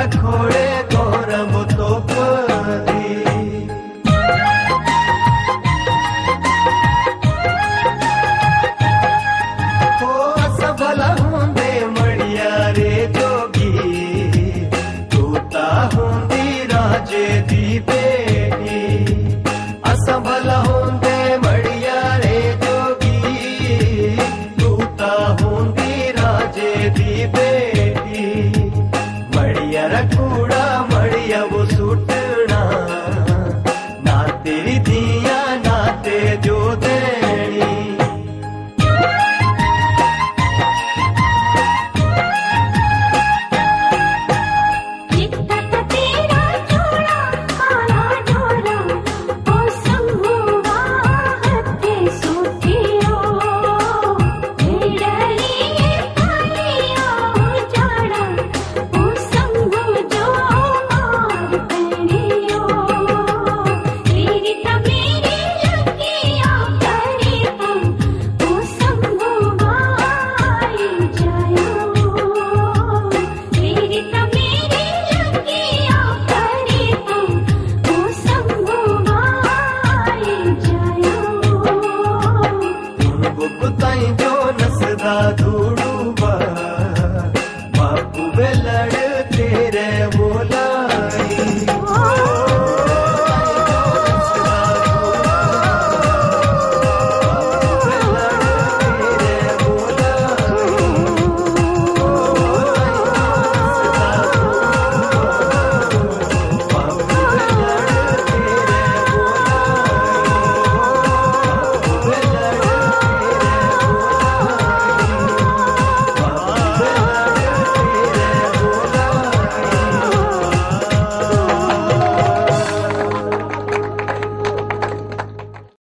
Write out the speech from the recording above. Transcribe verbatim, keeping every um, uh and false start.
खोड़े गौरम तो पदी हो असफल होंदे मड़िया रे जोगी तूता होंदी राजे दी बेटी असफल होंदे मड़िया रे जोगी तूता होंदी राजे दी बेटी मड़िया रकूड़ा मड़िया वो सुटना ना तेरी दिया ना ते जो देनी जो नसदा धूड़ूबा बापू वे लड़ तेरे वो